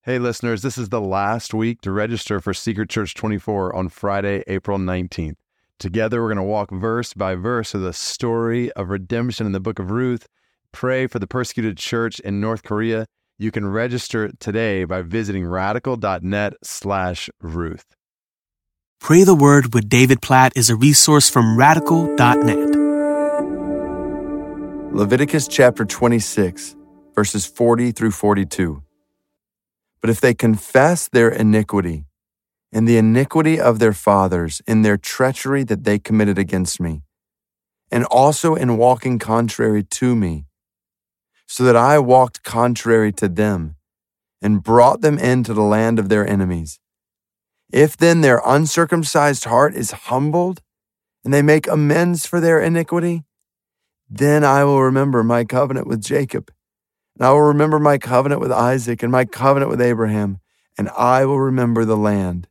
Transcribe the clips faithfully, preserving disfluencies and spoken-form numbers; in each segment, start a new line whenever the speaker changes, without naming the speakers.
Hey listeners, this is the last week to register for Secret Church twenty-four on Friday, April nineteenth. Together we're going to walk verse by verse through the story of redemption in the book of Ruth, pray for the persecuted church in North Korea. You can register today by visiting radical.net slash Ruth.
Pray the Word with David Platt is a resource from radical dot net.
Leviticus chapter twenty-six, verses forty through forty-two. But if they confess their iniquity and the iniquity of their fathers in their treachery that they committed against me, and also in walking contrary to me, so that I walked contrary to them and brought them into the land of their enemies, if then their uncircumcised heart is humbled and they make amends for their iniquity, then I will remember my covenant with Jacob, and I will remember my covenant with Isaac and my covenant with Abraham, and I will remember the land.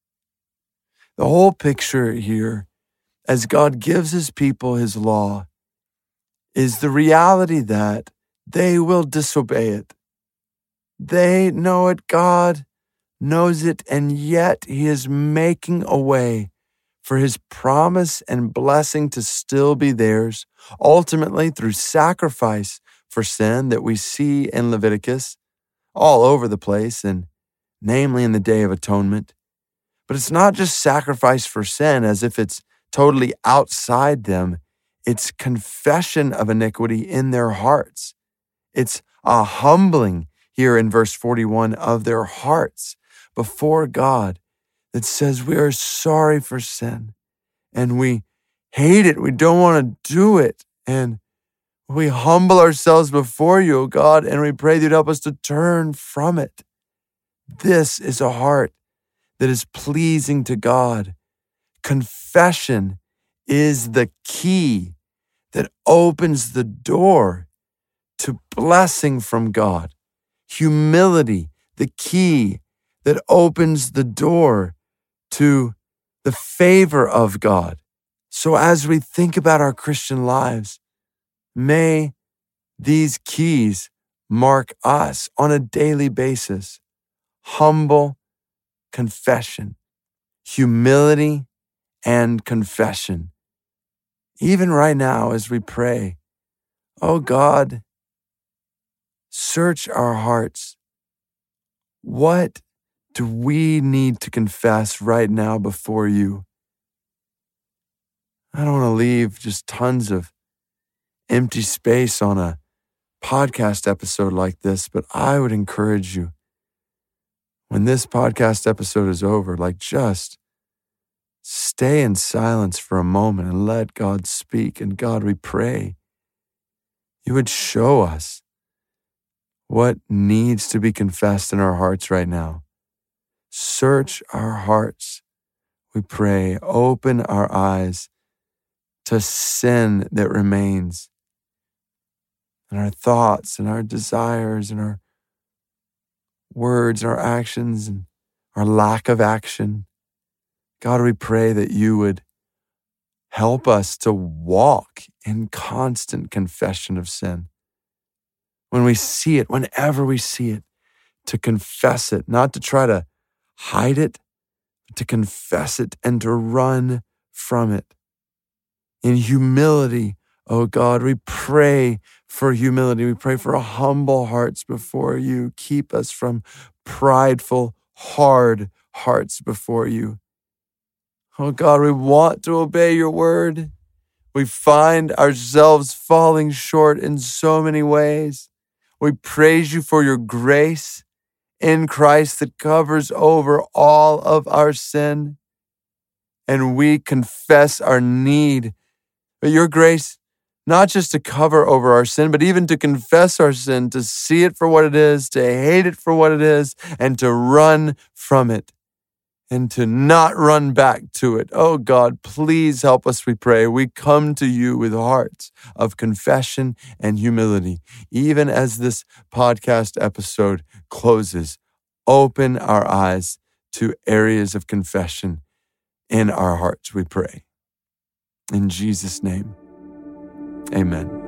The whole picture here, as God gives his people his law, is the reality that they will disobey it. They know it, God knows it, and yet he is making a way for his promise and blessing to still be theirs, ultimately through sacrifice for sin that we see in Leviticus all over the place, and namely in the Day of Atonement. But it's not just sacrifice for sin as if it's totally outside them. It's confession of iniquity in their hearts. It's a humbling here in verse forty-one of their hearts before God that says we are sorry for sin and we hate it. We don't want to do it. And we humble ourselves before you, O God, and we pray that you'd help us to turn from it. This is a heart that is pleasing to God. Confession is the key that opens the door to blessing from God. Humility, the key that opens the door to the favor of God. So as we think about our Christian lives, may these keys mark us on a daily basis. Humble confession, humility and confession. Even right now as we pray, oh God, search our hearts. What do we need to confess right now before you? I don't want to leave just tons of empty space on a podcast episode like this, but I would encourage you, when this podcast episode is over, like just stay in silence for a moment and let God speak. And God, we pray you would show us what needs to be confessed in our hearts right now. Search our hearts, we pray. Open our eyes to sin that remains, and our thoughts and our desires and our words and our actions and our lack of action. God, we pray that you would help us to walk in constant confession of sin. When we see it, whenever we see it, to confess it, not to try to hide it, but to confess it and to run from it. In humility, oh God, we pray for humility. We pray for humble hearts before you. Keep us from prideful, hard hearts before you. Oh God, we want to obey your word. We find ourselves falling short in so many ways. We praise you for your grace in Christ that covers over all of our sin. And we confess our need. But your grace, not just to cover over our sin, but even to confess our sin, to see it for what it is, to hate it for what it is, and to run from it, and to not run back to it. Oh God, please help us, we pray. We come to you with hearts of confession and humility. Even as this podcast episode closes, open our eyes to areas of confession in our hearts, we pray. In Jesus' name, amen.